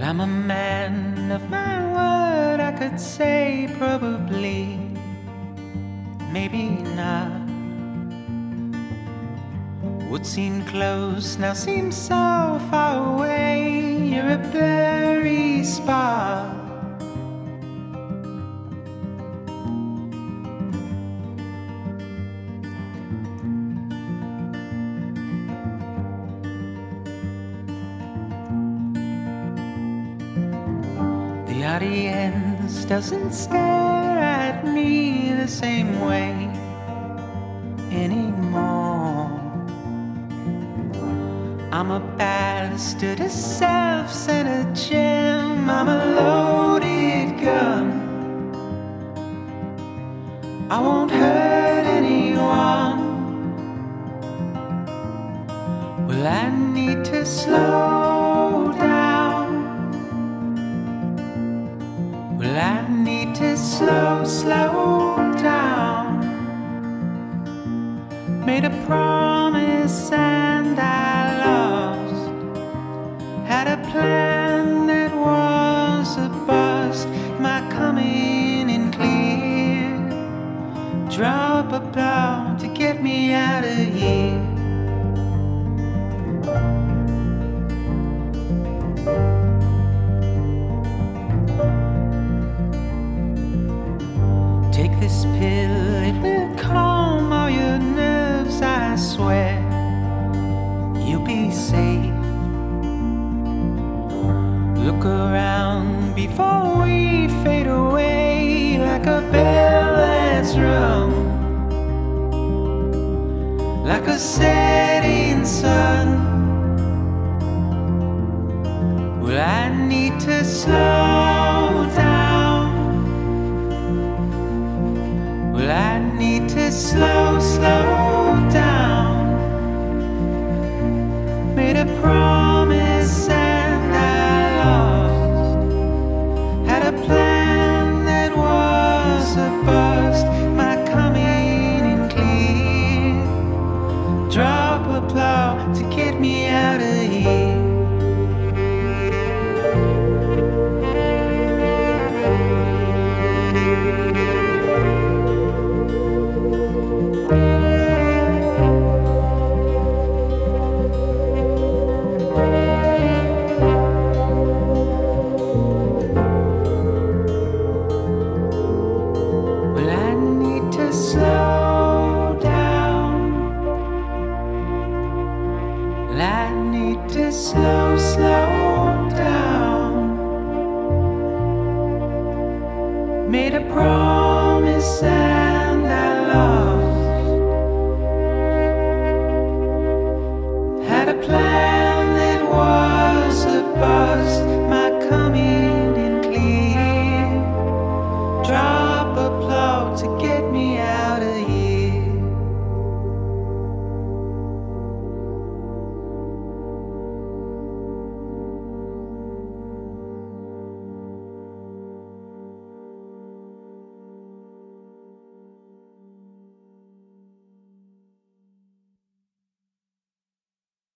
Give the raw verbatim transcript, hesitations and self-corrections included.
I'm a man of my word, I could say probably, maybe not. What seemed close now seems so far away. You're a blurry spot. The audience doesn't stare at me the same way anymore. I'm a bastard, a self-centered gem. I'm a loaded gun. I won't hurt anyone. Well, I need to slow down. Well, I need to slow, slow down. Made a promise and I lost. Had a plan that was a bust. My coming in clear. Drop a blow to get me out of here. Take this pill, it will calm all your nerves, I swear. You'll be safe. Look around before we fade away, like a bell that's rung, like a setting sun. Well, I need to slow down. Well, I need to slow, slow down. Made a promise and I lost. Had a plan that was a bust. My coming in clear. Drop a plow to get me out of here. I need to slow, slow down. Made a promise and I lost.